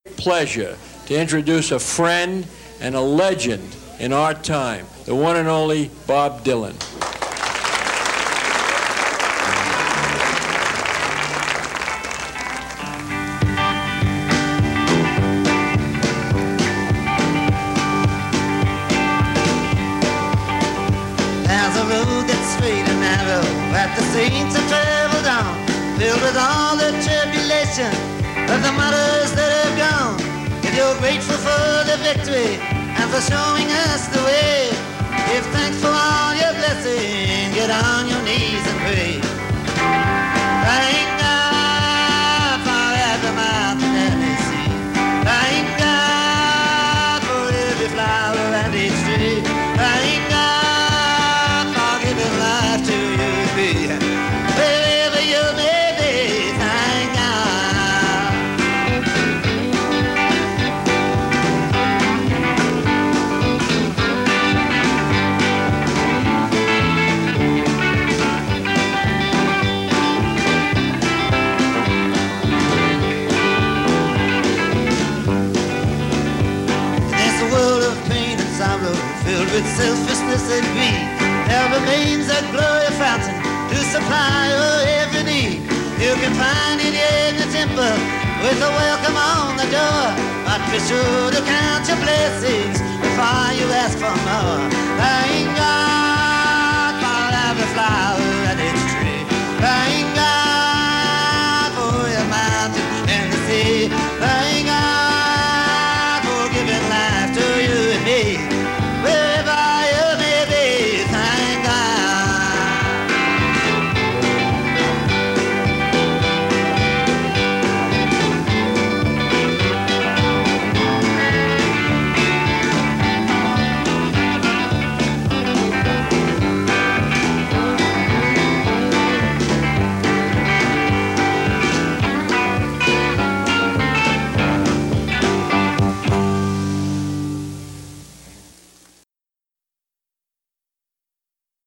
Pleasure to introduce a friend and a legend in our time, the one and only Bob Dylan. There's a road that's straight and narrow that the saints have traveled on, filled with all the tribulation of the martyrs that have gone. If you're grateful for the victory and for showing us the way, give thanks for all your blessings, get on your knees and pray. Thank God for every mountain and every sea. Thank God for every flower and each tree. Thank God for giving life to you and me. Wherever you may be, thank God. There's a world of pain and sorrow filled with selfishness and greed. There remains a glory fountain to supply your every need. You can find it in the temple with a welcome on the door. But be sure to count your blessings before you ask for more. Thank God.